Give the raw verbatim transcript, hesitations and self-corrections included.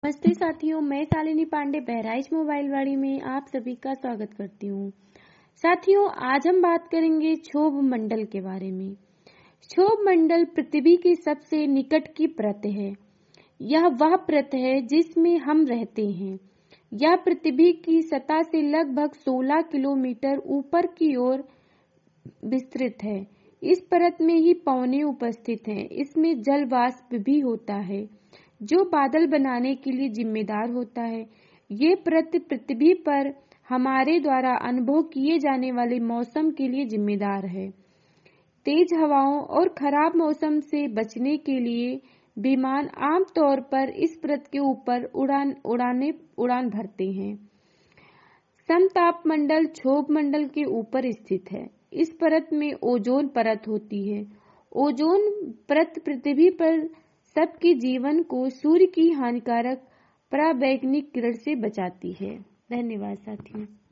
नमस्ते साथियों, मैं शालिनी पांडे बहराइच मोबाइल वाड़ी में आप सभी का स्वागत करती हूँ। साथियों, आज हम बात करेंगे क्षोभ मंडल के बारे में। क्षोभ मंडल पृथ्वी की सबसे निकट की परत है। यह वह परत है जिसमें हम रहते हैं। यह पृथ्वी की सतह से लगभग सोलह किलोमीटर ऊपर की ओर विस्तृत है। इस परत में ही पवनें उपस्थित हैं। इसमें जल वाष्प भी होता है जो बादल बनाने के लिए जिम्मेदार होता है। ये परत पृथ्वी पर हमारे द्वारा अनुभव किए जाने वाले मौसम के लिए जिम्मेदार है। तेज हवाओं और खराब मौसम से बचने के लिए विमान आमतौर पर इस परत के ऊपर उड़ान उड़ाने उड़ान भरते हैं। समताप मंडल क्षोभ मंडल के ऊपर स्थित है। इस परत में ओजोन परत होती है। ओजोन परत पृथ्वी पर सबके जीवन को सूर्य की हानिकारक पराबैंगनी किरण से बचाती है। धन्यवाद साथियों।